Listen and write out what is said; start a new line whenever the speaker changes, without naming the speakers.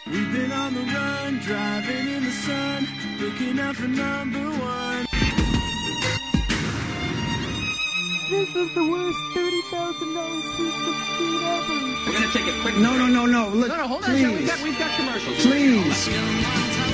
We've been on the run, driving in the sun, looking out for number one.
This is the worst $30,000 Sweet 16 ever.
We're gonna take a quick.
No. Look,
No, hold on.
please.
We've got commercials.
Please.